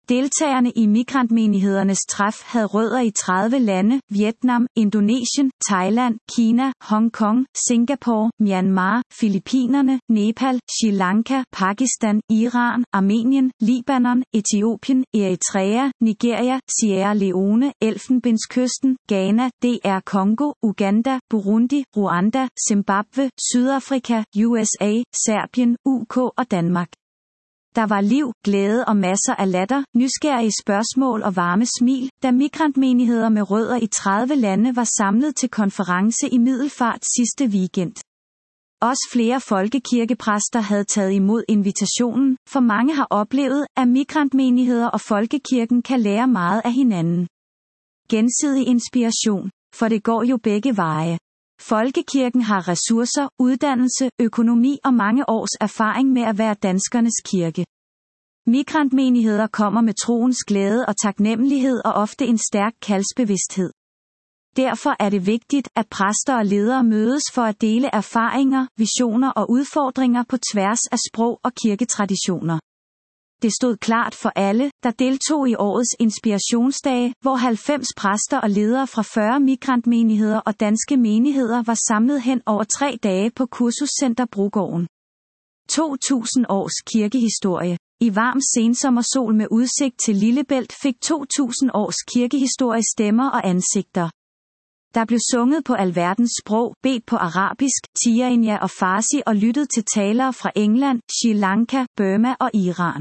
Deltagerne i migrantmenighedernes træf havde rødder i 30 lande: Vietnam, Indonesien, Thailand, Kina, Hong Kong, Singapore, Myanmar, Filippinerne, Nepal, Sri Lanka, Pakistan, Iran, Armenien, Libanon, Etiopien, Eritrea, Nigeria, Sierra Leone, Elfenbenskysten, Ghana, DR Congo, Uganda, Burundi, Rwanda, Zimbabwe, Sydafrika, USA, Serbien, UK og Danmark. Der var liv, glæde og masser af latter, nysgerrige spørgsmål og varme smil, da migrantmenigheder med rødder i 30 lande var samlet til konference i Middelfart sidste weekend. Også flere folkekirkepræster havde taget imod invitationen, for mange har oplevet, at migrantmenigheder og folkekirken kan lære meget af hinanden. Gensidig inspiration, for det går jo begge veje. Folkekirken har ressourcer, uddannelse, økonomi og mange års erfaring med at være danskernes kirke. Migrantmenigheder kommer med troens glæde og taknemmelighed og ofte en stærk kaldsbevidsthed. Derfor er det vigtigt, at præster og ledere mødes for at dele erfaringer, visioner og udfordringer på tværs af sprog og kirketraditioner. Det stod klart for alle, der deltog i årets inspirationsdage, hvor 90 præster og ledere fra 40 migrantmenigheder og danske menigheder var samlet hen over 3 dage på Kursuscenter Brogården. 2000 års kirkehistorie. I varm sensommersol med udsigt til Lillebælt fik 2000 års kirkehistorie stemmer og ansigter. Der blev sunget på alverdens sprog, bedt på arabisk, tigrinya og farsi og lyttet til talere fra England, Sri Lanka, Burma og Iran.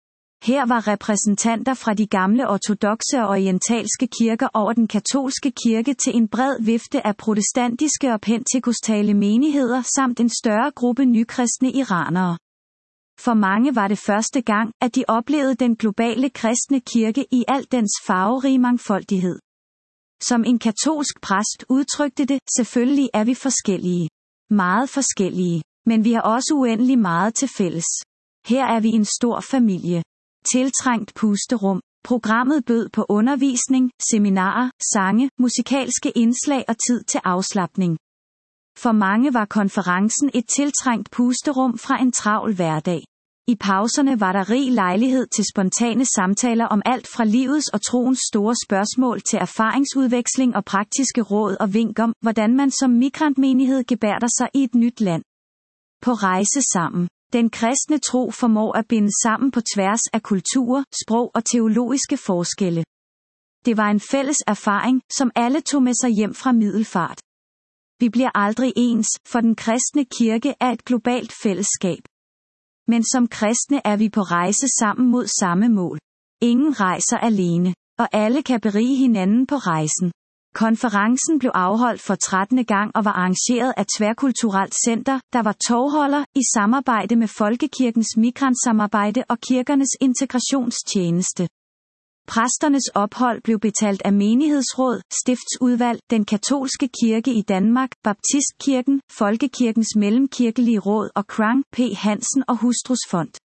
Her var repræsentanter fra de gamle ortodokse og orientalske kirker over den katolske kirke til en bred vifte af protestantiske og pentekostale menigheder samt en større gruppe nykristne iranere. For mange var det første gang, at de oplevede den globale kristne kirke i al dens farverige mangfoldighed. Som en katolsk præst udtrykte det, selvfølgelig er vi forskellige. Meget forskellige. Men vi har også uendelig meget til fælles. Her er vi en stor familie. Tiltrængt pusterum. Programmet bød på undervisning, seminarer, sange, musikalske indslag og tid til afslapning. For mange var konferencen et tiltrængt pusterum fra en travl hverdag. I pauserne var der rig lejlighed til spontane samtaler om alt fra livets og troens store spørgsmål til erfaringsudveksling og praktiske råd og vink om, hvordan man som migrantmenighed gebærder sig i et nyt land. På rejse sammen. Den kristne tro formår at binde sammen på tværs af kulturer, sprog og teologiske forskelle. Det var en fælles erfaring, som alle tog med sig hjem fra Middelfart. Vi bliver aldrig ens, for den kristne kirke er et globalt fællesskab. Men som kristne er vi på rejse sammen mod samme mål. Ingen rejser alene, og alle kan berige hinanden på rejsen. Konferencen blev afholdt for 13. gang og var arrangeret af Tværkulturelt Center, der var tovholder, i samarbejde med Folkekirkens Migrantsamarbejde og Kirkernes Integrationstjeneste. Præsternes ophold blev betalt af menighedsråd, stiftsudvalg, den katolske kirke i Danmark, Baptistkirken, Folkekirkens Mellemkirkelige Råd og Krang P. Hansen og Hustrus Fond.